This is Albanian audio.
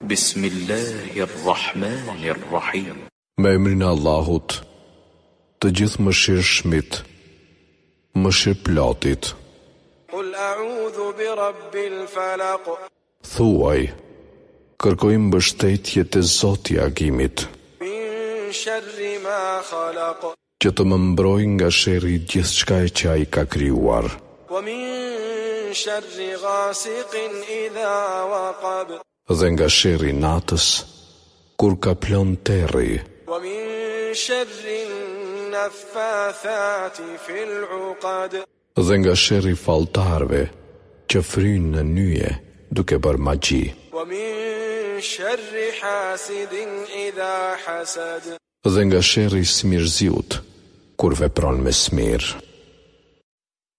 Bismillahirrahmanirrahim. Me emrin e Allahut, të gjithë mëshirshmit, mëshirëplatit. Qul a'udhu bi rabbil falaq. Thuaj, kërkoj mbështetje te Zoti i agimit, Min sharri ma khalaq. që të më mbroj nga sherri i gjithçka që ai ka krijuar, Wa min sharri ghasiqin idha waqab. dhe nga sherri i natës kur ka plon terri, Wa min sharri naffathati fil 'uqad. dhe nga sherri i falltarëve që frynë në nyje duke bërë magji, Wa min sharri hasidin idha hasad. dhe nga sherri i smirëziut kur vepron me smirë.